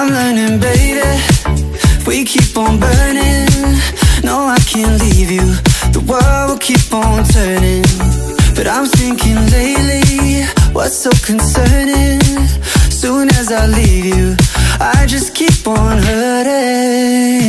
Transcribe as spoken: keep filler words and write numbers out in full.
I'm learning, baby, we keep on burning. No, I can't leave you, the world will keep on turning. But I'm thinking lately, what's so concerning? Soon as I leave you, I just keep on hurting.